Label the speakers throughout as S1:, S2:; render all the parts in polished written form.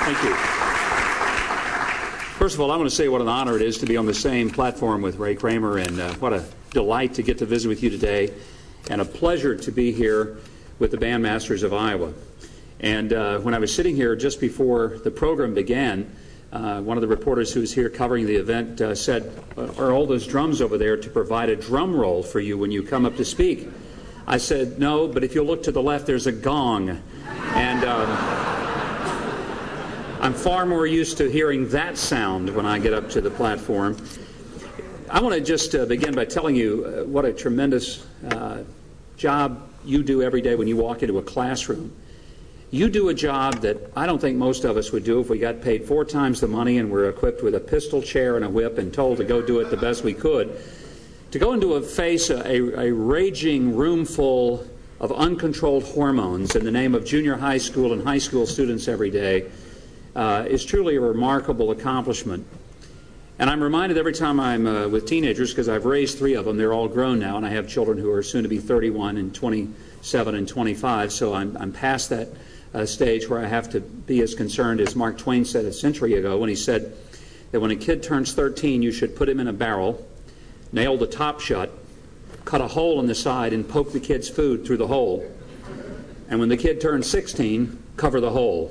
S1: Thank you. First of all, I want to say what an honor it is to be on the same platform with Ray Kramer, and what a delight to get to visit with you today, and a pleasure to be here with the Bandmasters of Iowa. And when I was sitting here just before the program began, one of the reporters who was here covering the event said, "Are all those drums over there to provide a drum roll for you when you come up to speak?" I said, "No, but if you'll look to the left, there's a gong." And I'm far more used to hearing that sound when I get up to the platform. I want to just begin by telling you what a tremendous job you do every day when you walk into a classroom. You do a job that I don't think most of us would do if we got paid 4 times the money and were equipped with a pistol, chair, and a whip and told to go do it the best we could. To go into a raging room full of uncontrolled hormones in the name of junior high school and high school students every day is truly a remarkable accomplishment. And I'm reminded every time I'm with teenagers, because I've raised 3 of them, they're all grown now, and I have children who are soon to be 31 and 27 and 25, so I'm past that stage where I have to be as concerned as Mark Twain said a century ago when he said that when a kid turns 13, you should put him in a barrel, nail the top shut, cut a hole in the side, and poke the kid's food through the hole. And when the kid turns 16, cover the hole.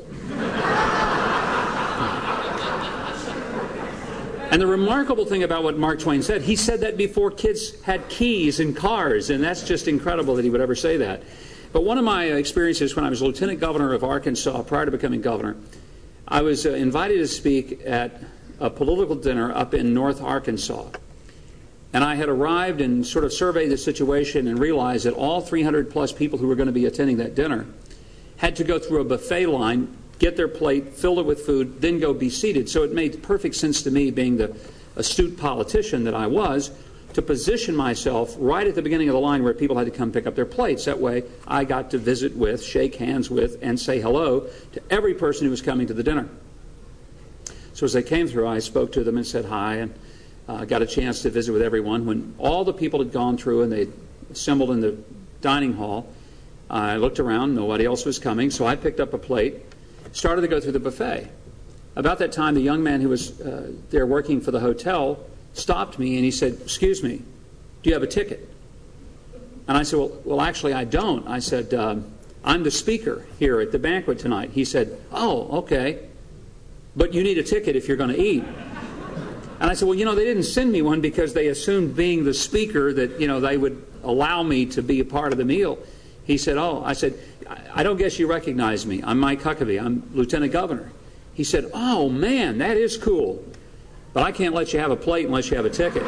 S1: And the remarkable thing about what Mark Twain said, he said that before kids had keys in cars, and that's just incredible that he would ever say that. But one of my experiences when I was Lieutenant Governor of Arkansas, prior to becoming governor, I was invited to speak at a political dinner up in North Arkansas. And I had arrived and sort of surveyed the situation and realized that all 300 plus people who were going to be attending that dinner had to go through a buffet line, get their plate, fill it with food, then go be seated. So it made perfect sense to me, being the astute politician that I was, to position myself right at the beginning of the line where people had to come pick up their plates. That way I got to visit with, shake hands with, and say hello to every person who was coming to the dinner. So as they came through, I spoke to them and said hi, and got a chance to visit with everyone. When all the people had gone through and they assembled in the dining hall, I looked around, nobody else was coming, so I picked up a plate, started to go through the buffet. About that time, the young man who was there working for the hotel stopped me and he said, "Excuse me, do you have a ticket?" And I said, well, actually I don't. I said, "I'm the speaker here at the banquet tonight." He said, "Oh, okay, but you need a ticket if you're going to eat." And I said, "Well, they didn't send me one because they assumed, being the speaker, that, they would allow me to be a part of the meal." He said, "Oh," I said, "I don't guess you recognize me. I'm Mike Huckabee. I'm Lieutenant Governor." He said, "Oh, man, that is cool. But I can't let you have a plate unless you have a ticket."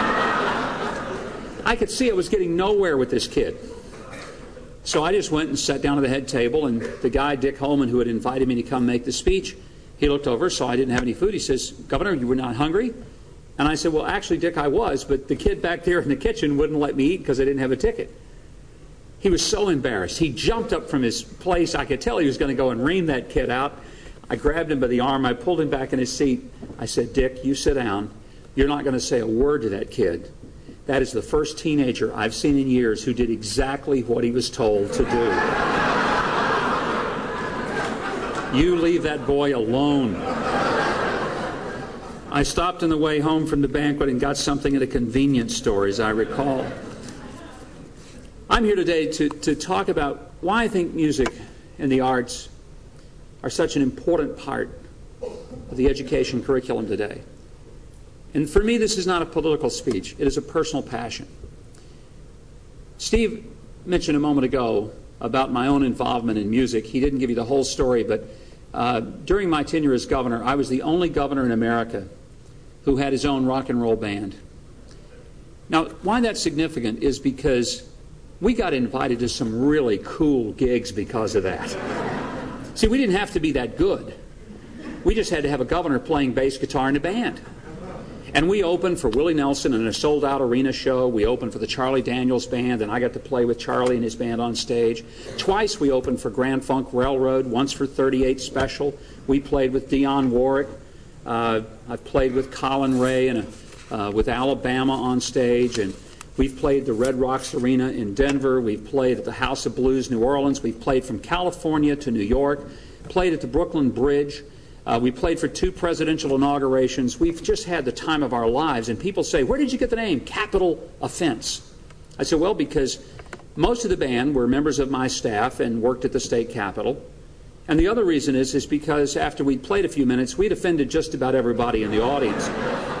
S1: I could see I was getting nowhere with this kid. So I just went and sat down at the head table, and the guy, Dick Holman, who had invited me to come make the speech, he looked over, saw I didn't have any food. He says, "Governor, you were not hungry?" And I said, "Well, actually, Dick, I was, but the kid back there in the kitchen wouldn't let me eat because I didn't have a ticket." He was so embarrassed. He jumped up from his place. I could tell he was going to go and ream that kid out. I grabbed him by the arm. I pulled him back in his seat. I said, "Dick, you sit down. You're not going to say a word to that kid. That is the first teenager I've seen in years who did exactly what he was told to do. You leave that boy alone." I stopped on the way home from the banquet and got something at a convenience store, as I recall. I'm here today to talk about why I think music and the arts are such an important part of the education curriculum today. And for me, this is not a political speech. It is a personal passion. Steve mentioned a moment ago about my own involvement in music. He didn't give you the whole story, but during my tenure as governor, I was the only governor in America who had his own rock and roll band. Now, why that's significant is because we got invited to some really cool gigs because of that. See, we didn't have to be that good. We just had to have a governor playing bass guitar in a band. And we opened for Willie Nelson in a sold-out arena show. We opened for the Charlie Daniels Band, and I got to play with Charlie and his band on stage. Twice we opened for Grand Funk Railroad, once for 38 Special. We played with Dionne Warwick. I've played with Colin Ray and with Alabama on stage, and we've played the Red Rocks Arena in Denver. We've played at the House of Blues, New Orleans. We've played from California to New York, played at the Brooklyn Bridge. We played for 2 presidential inaugurations. We've just had the time of our lives. And people say, where did you get the name Capital Offense? I said, well, because most of the band were members of my staff and worked at the state capitol. And the other reason is because after we'd played a few minutes, we'd offended just about everybody in the audience.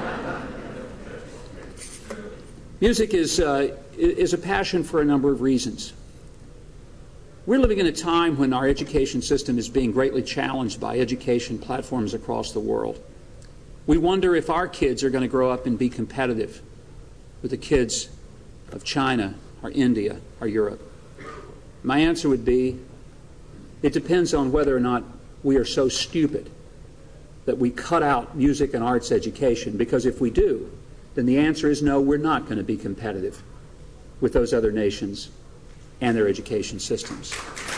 S1: Music is a passion for a number of reasons. We're living in a time when our education system is being greatly challenged by education platforms across the world. We wonder if our kids are going to grow up and be competitive with the kids of China or India or Europe. My answer would be, it depends on whether or not we are so stupid that we cut out music and arts education, because if we do, then the answer is no, we're not going to be competitive with those other nations and their education systems.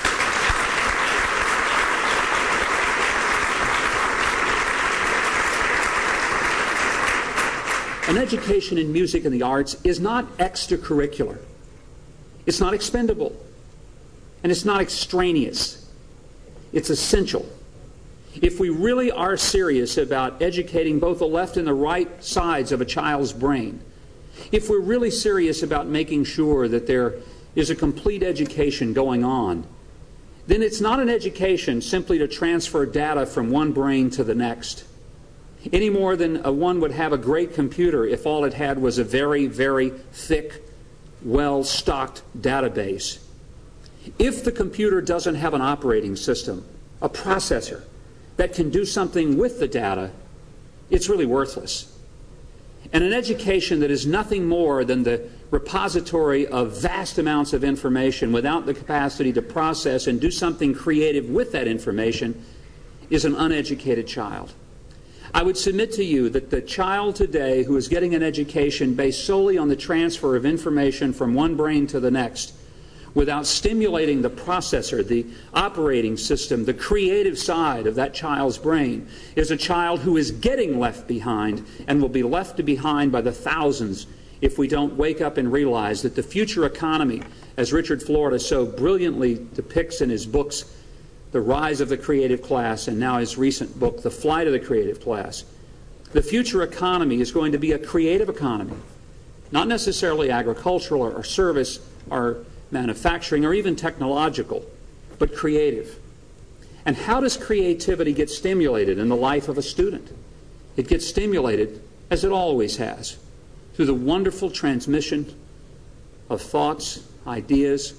S1: An education in music and the arts is not extracurricular. It's not expendable. And it's not extraneous. It's essential. If we really are serious about educating both the left and the right sides of a child's brain, if we're really serious about making sure that there is a complete education going on, then it's not an education simply to transfer data from one brain to the next, any more than one would have a great computer if all it had was a very, very thick, well-stocked database. If the computer doesn't have an operating system, a processor, that can do something with the data, it's really worthless. And an education that is nothing more than the repository of vast amounts of information without the capacity to process and do something creative with that information is an uneducated child. I would submit to you that the child today who is getting an education based solely on the transfer of information from one brain to the next, without stimulating the processor, the operating system, the creative side of that child's brain, is a child who is getting left behind and will be left behind by the thousands if we don't wake up and realize that the future economy, as Richard Florida so brilliantly depicts in his books, The Rise of the Creative Class, and now his recent book, The Flight of the Creative Class, the future economy is going to be a creative economy, not necessarily agricultural or service or manufacturing or even technological, but creative. And how does creativity get stimulated in the life of a student? It gets stimulated, as it always has, through the wonderful transmission of thoughts, ideas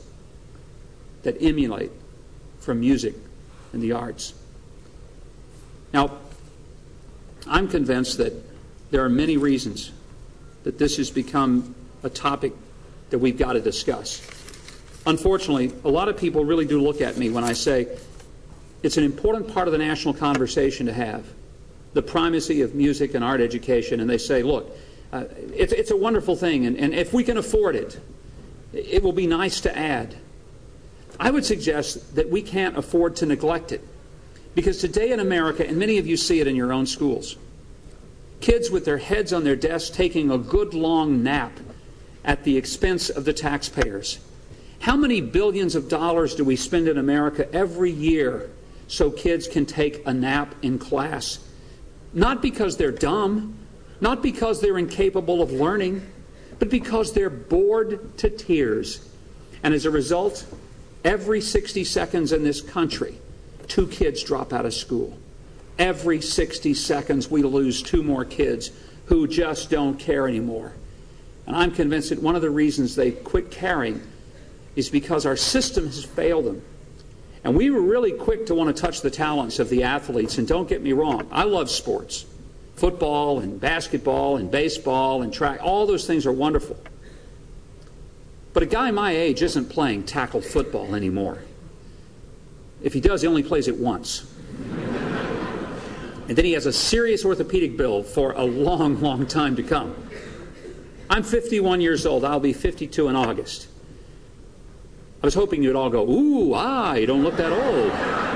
S1: that emulate from music and the arts. Now, I'm convinced that there are many reasons that this has become a topic that we've got to discuss. Unfortunately, a lot of people really do look at me when I say it's an important part of the national conversation to have, the primacy of music and art education, and they say, look, it's a wonderful thing, and if we can afford it, it will be nice to add. I would suggest that we can't afford to neglect it, because today in America, and many of you see it in your own schools, kids with their heads on their desks taking a good long nap at the expense of the taxpayers. How many billions of dollars do we spend in America every year so kids can take a nap in class? Not because they're dumb, not because they're incapable of learning, but because they're bored to tears. And as a result, every 60 seconds in this country, 2 kids drop out of school. Every 60 seconds we lose 2 more kids who just don't care anymore. And I'm convinced that one of the reasons they quit caring is because our system has failed them. And we were really quick to want to touch the talents of the athletes. And don't get me wrong, I love sports. Football and basketball and baseball and track, all those things are wonderful. But a guy my age isn't playing tackle football anymore. If he does, he only plays it once. And then he has a serious orthopedic bill for a long, long time to come. I'm 51 years old. I'll be 52 in August. I was hoping you'd all go, ooh, you don't look that old.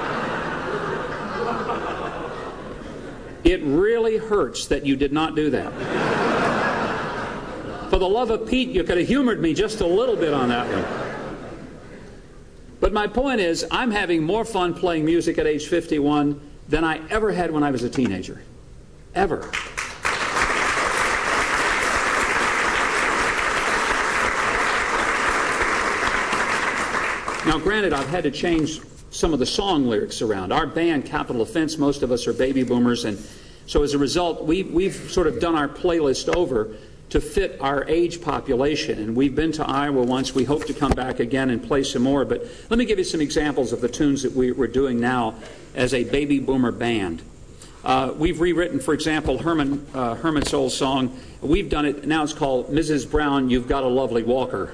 S1: It really hurts that you did not do that. For the love of Pete, you could have humored me just a little bit on that one. But my point is, I'm having more fun playing music at age 51 than I ever had when I was a teenager. Ever. Now, granted, I've had to change some of the song lyrics around. Our band, Capital Offense, most of us are baby boomers, and so as a result, we've sort of done our playlist over to fit our age population. And we've been to Iowa once. We hope to come back again and play some more. But let me give you some examples of the tunes that we're doing now as a baby boomer band. We've rewritten, for example, Herman's old song. We've done it, now it's called Mrs. Brown, You've Got a Lovely Walker.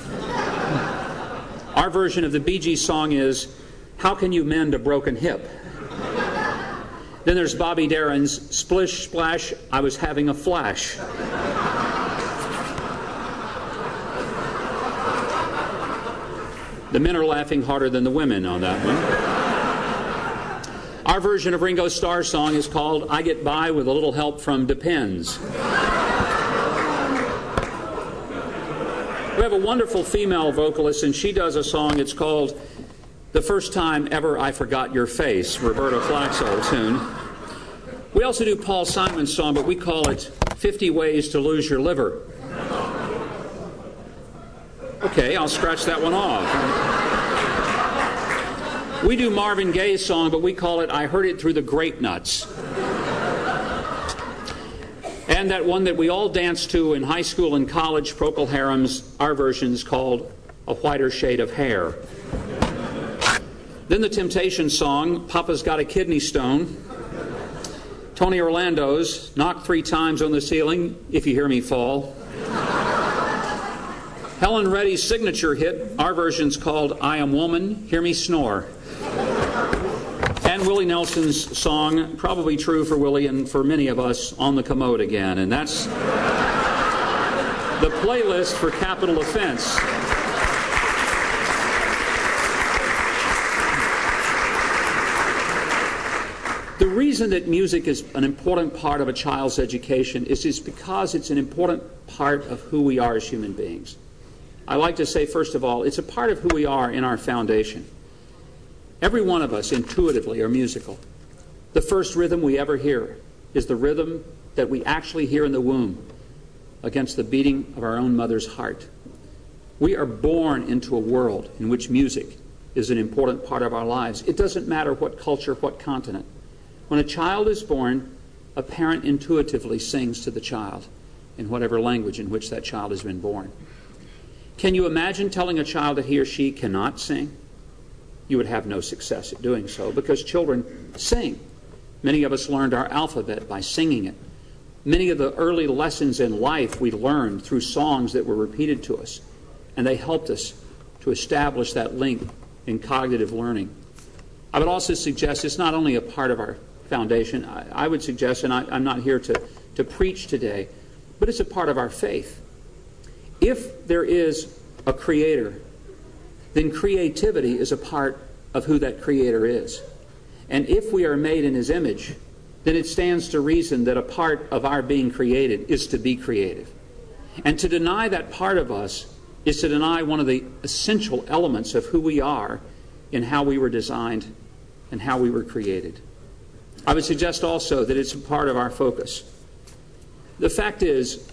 S1: Our version of the Bee Gees song is, How Can You Mend a Broken Hip? Then there's Bobby Darin's Splish Splash, I Was Having a Flash. The men are laughing harder than the women on that one. Our version of Ringo Starr's song is called I Get By With a Little Help from Depends. We have a wonderful female vocalist, and she does a song. It's called The First Time Ever I Forgot Your Face, Roberta Flack's old tune. We also do Paul Simon's song, but we call it 50 Ways to Lose Your Liver. Okay, I'll scratch that one off. We do Marvin Gaye's song, but we call it I Heard It Through the Grape Nuts. And that one that we all danced to in high school and college, Procol Harum's, our version is called A Whiter Shade of Hair. Then the Temptations song, Papa's Got a Kidney Stone. Tony Orlando's Knock 3 Times on the Ceiling, If You Hear Me Fall. Helen Reddy's signature hit, our version's called I Am Woman, Hear Me Snore. And Willie Nelson's song, probably true for Willie and for many of us, On the Commode Again. And that's the playlist for Capital Offense. The reason that music is an important part of a child's education is because it's an important part of who we are as human beings. I like to say, first of all, it's a part of who we are in our foundation. Every one of us intuitively are musical. The first rhythm we ever hear is the rhythm that we actually hear in the womb against the beating of our own mother's heart. We are born into a world in which music is an important part of our lives. It doesn't matter what culture, what continent. When a child is born, a parent intuitively sings to the child in whatever language in which that child has been born. Can you imagine telling a child that he or she cannot sing? You would have no success at doing so because children sing. Many of us learned our alphabet by singing it. Many of the early lessons in life we learned through songs that were repeated to us, and they helped us to establish that link in cognitive learning. I would also suggest it's not only a part of our foundation. I would suggest, and I'm not here to preach today, but it's a part of our faith. If there is a creator, then creativity is a part of who that creator is. And if we are made in his image, then it stands to reason that a part of our being created is to be creative. And to deny that part of us is to deny one of the essential elements of who we are in how we were designed and how we were created. I would suggest also that it's a part of our focus. The fact is,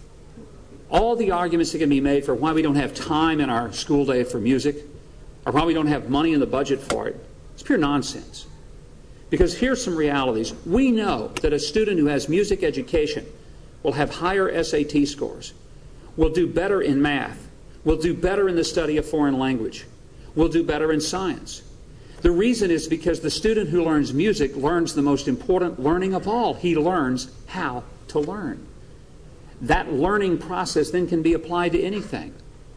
S1: all the arguments that can be made for why we don't have time in our school day for music, or why we don't have money in the budget for it, it's pure nonsense. Because here's some realities. We know that a student who has music education will have higher SAT scores, will do better in math, will do better in the study of foreign language, will do better in science. The reason is because the student who learns music learns the most important learning of all. He learns how to learn. That learning process then can be applied to anything.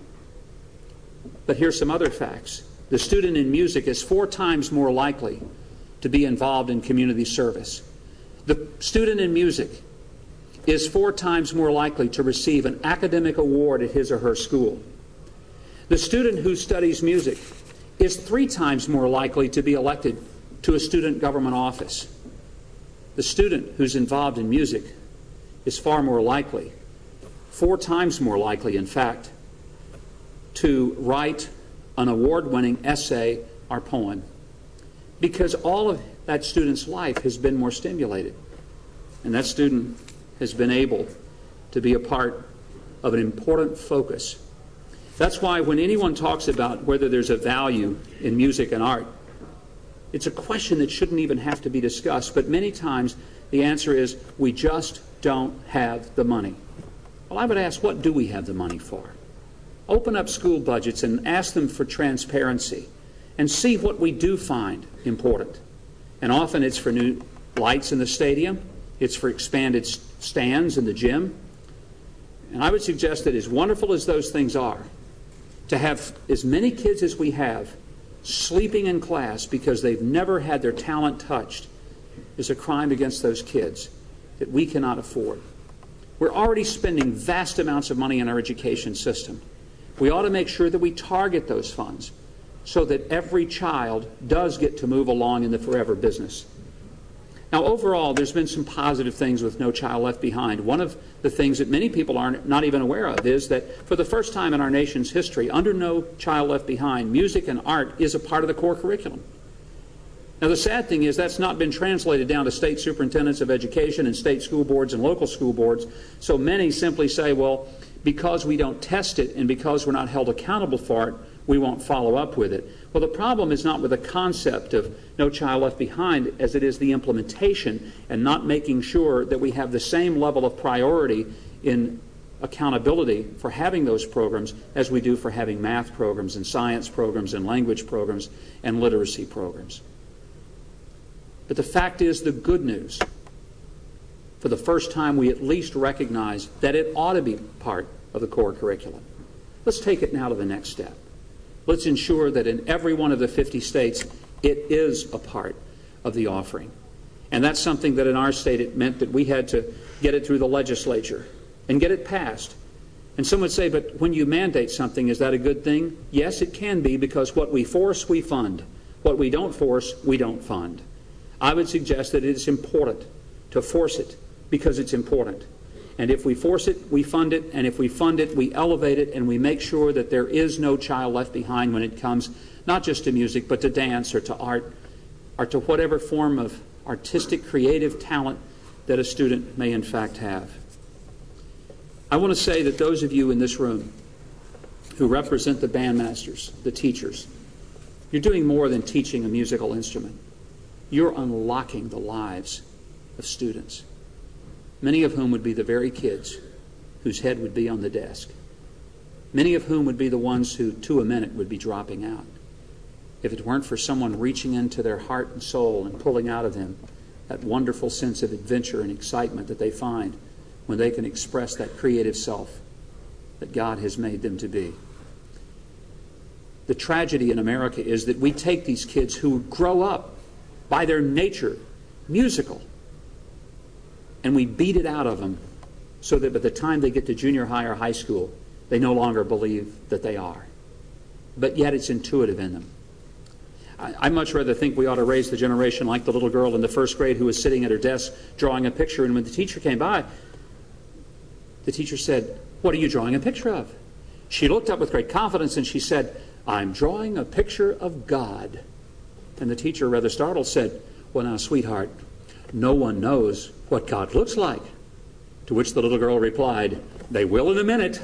S1: But here's some other facts. The student in music is 4 times more likely to be involved in community service. The student in music is 4 times more likely to receive an academic award at his or her school. The student who studies music is 3 times more likely to be elected to a student government office. The student who's involved in music is far more likely, 4 times more likely, in fact, to write an award-winning essay or poem, because all of that student's life has been more stimulated. And that student has been able to be a part of an important focus. That's why when anyone talks about whether there's a value in music and art, it's a question that shouldn't even have to be discussed, but many times the answer is, we just don't have the money. Well, I would ask, what do we have the money for? Open up school budgets and ask them for transparency and see what we do find important. And often it's for new lights in the stadium, it's for expanded stands in the gym. And I would suggest that as wonderful as those things are, to have as many kids as we have sleeping in class because they've never had their talent touched is a crime against those kids that we cannot afford. We're already spending vast amounts of money in our education system. We ought to make sure that we target those funds so that every child does get to move along in the forever business. Now, overall, there's been some positive things with No Child Left Behind. One of the things that many people are not even aware of is that for the first time in our nation's history, under No Child Left Behind, music and art is a part of the core curriculum. Now, the sad thing is that's not been translated down to state superintendents of education and state school boards and local school boards. So many simply say, well, because we don't test it and because we're not held accountable for it, we won't follow up with it. Well, the problem is not with the concept of No Child Left Behind as it is the implementation and not making sure that we have the same level of priority in accountability for having those programs as we do for having math programs and science programs and language programs and literacy programs. But the fact is, the good news, for the first time we at least recognize that it ought to be part of the core curriculum. Let's take it now to the next step. Let's ensure that in every one of the 50 states, it is a part of the offering. And that's something that in our state it meant that we had to get it through the legislature and get it passed. And some would say, but when you mandate something, is that a good thing? Yes, it can be, because what we force, we fund. What we don't force, we don't fund. I would suggest that it is important to force it because it's important. And if we force it, we fund it. And if we fund it, we elevate it, and we make sure that there is no child left behind when it comes not just to music, but to dance or to art or to whatever form of artistic, creative talent that a student may in fact have. I want to say that those of you in this room who represent the bandmasters, the teachers, you're doing more than teaching a musical instrument. You're unlocking the lives of students, many of whom would be the very kids whose head would be on the desk, many of whom would be the ones who, to a minute, would be dropping out if it weren't for someone reaching into their heart and soul and pulling out of them that wonderful sense of adventure and excitement that they find when they can express that creative self that God has made them to be. The tragedy in America is that we take these kids who grow up by their nature musical, and we beat it out of them so that by the time they get to junior high or high school, they no longer believe that they are. But yet it's intuitive in them. I much rather think we ought to raise the generation like the little girl in the first grade who was sitting at her desk drawing a picture, and when the teacher came by, the teacher said, "What are you drawing a picture of?" She looked up with great confidence and she said, "I'm drawing a picture of God." And the teacher, rather startled, said, "Well, now, sweetheart, no one knows what God looks like." To which the little girl replied, "They will in a minute."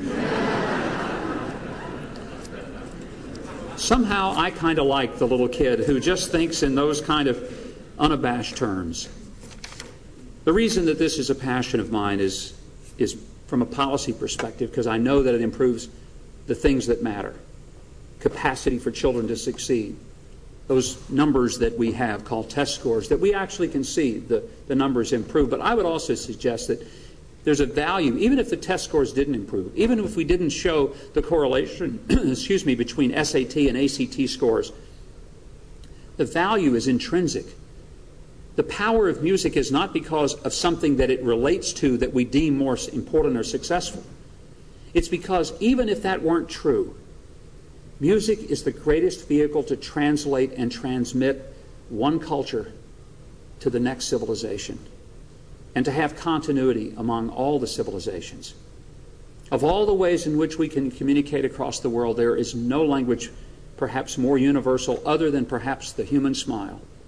S1: Somehow I kind of like the little kid who just thinks in those kind of unabashed terms. The reason that this is a passion of mine is from a policy perspective, because I know that it improves the things that matter. Capacity for children to succeed. Those numbers that we have called test scores, that we actually can see the numbers improve. But I would also suggest that there's a value, even if the test scores didn't improve, even if we didn't show the correlation between SAT and ACT scores, the value is intrinsic. The power of music is not because of something that it relates to that we deem more important or successful. It's because even if that weren't true, music is the greatest vehicle to translate and transmit one culture to the next civilization and to have continuity among all the civilizations. Of all the ways in which we can communicate across the world, there is no language perhaps more universal other than perhaps the human smile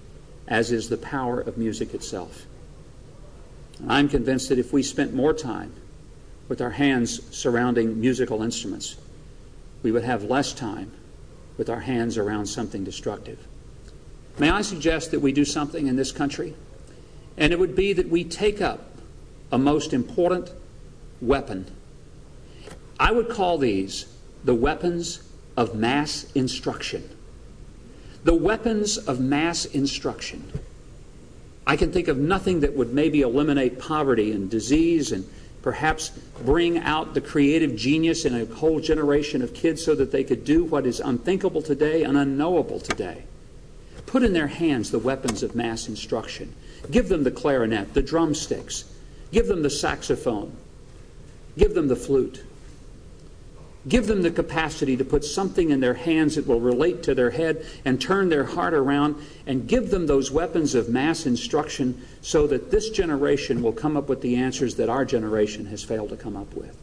S1: as is the power of music itself. And I'm convinced that if we spent more time with our hands surrounding musical instruments, we would have less time with our hands around something destructive. May I suggest that we do something in this country? And it would be that we take up a most important weapon. I would call these the weapons of mass instruction. The weapons of mass instruction. I can think of nothing that would maybe eliminate poverty and disease and perhaps bring out the creative genius in a whole generation of kids so that they could do what is unthinkable today and unknowable today. Put in their hands the weapons of mass instruction. Give them the clarinet, the drumsticks. Give them the saxophone. Give them the flute. Give them the capacity to put something in their hands that will relate to their head and turn their heart around, and give them those weapons of mass instruction so that this generation will come up with the answers that our generation has failed to come up with.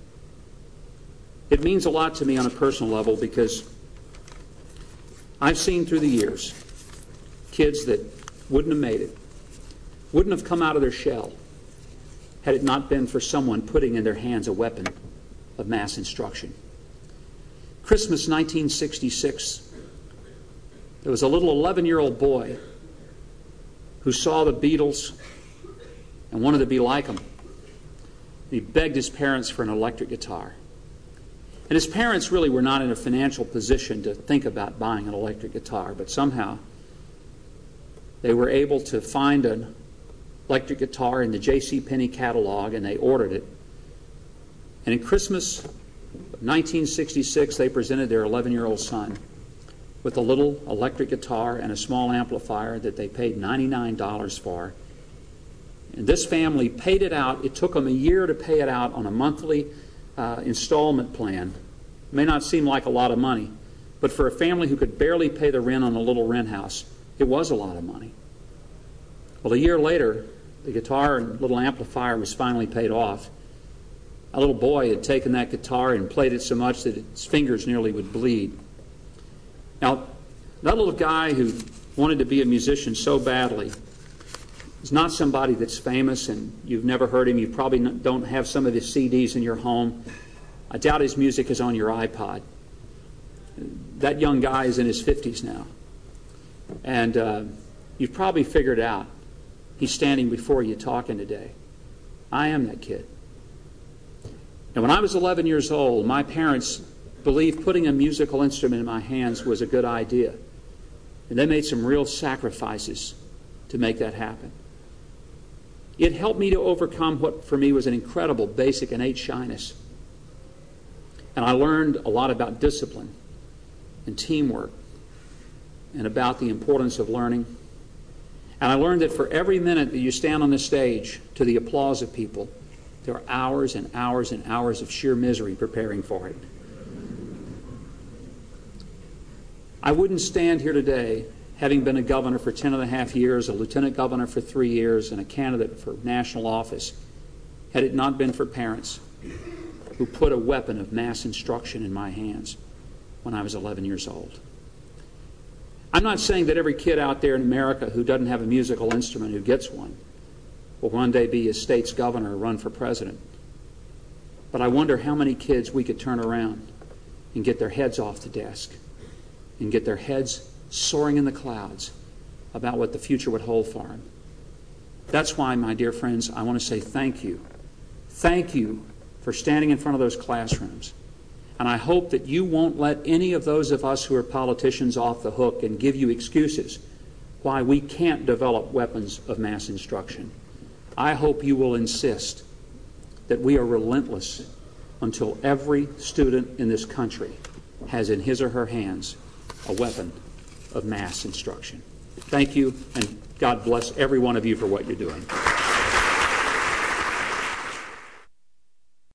S1: It means a lot to me on a personal level because I've seen through the years kids that wouldn't have made it, wouldn't have come out of their shell had it not been for someone putting in their hands a weapon of mass instruction. Christmas 1966, there was a little 11-year-old boy who saw the Beatles and wanted to be like them. He begged his parents for an electric guitar. And his parents really were not in a financial position to think about buying an electric guitar, but somehow they were able to find an electric guitar in the J.C. Penney catalog, and they ordered it. And in Christmas of 1966, they presented their 11-year-old son with a little electric guitar and a small amplifier that they paid $99 for. And this family paid it out. It took them a year to pay it out on a monthly installment plan. It may not seem like a lot of money, but for a family who could barely pay the rent on a little rent house, it was a lot of money. Well, a year later, the guitar and little amplifier was finally paid off. A little boy had taken that guitar and played it so much that his fingers nearly would bleed. Now, that little guy who wanted to be a musician so badly is not somebody that's famous, and you've never heard him. You probably don't have some of his CDs in your home. I doubt his music is on your iPod. That young guy is in his 50s now. And you've probably figured out he's standing before you talking today. I am that kid. And when I was 11 years old, my parents believed putting a musical instrument in my hands was a good idea. And they made some real sacrifices to make that happen. It helped me to overcome what for me was an incredible basic innate shyness. And I learned a lot about discipline and teamwork and about the importance of learning. And I learned that for every minute that you stand on the stage to the applause of people, there are hours and hours and hours of sheer misery preparing for it. I wouldn't stand here today, having been a governor for 10 and a half years, a lieutenant governor for 3 years, and a candidate for national office, had it not been for parents who put a weapon of mass instruction in my hands when I was 11 years old. I'm not saying that every kid out there in America who doesn't have a musical instrument who gets one will one day be a state's governor or run for president. But I wonder how many kids we could turn around and get their heads off the desk and get their heads soaring in the clouds about what the future would hold for them. That's why, my dear friends, I want to say thank you. Thank you for standing in front of those classrooms. And I hope that you won't let any of those of us who are politicians off the hook and give you excuses why we can't develop weapons of mass instruction. I hope you will insist that we are relentless until every student in this country has in his or her hands a weapon of mass instruction. Thank you, and God bless every one of you for what you're doing.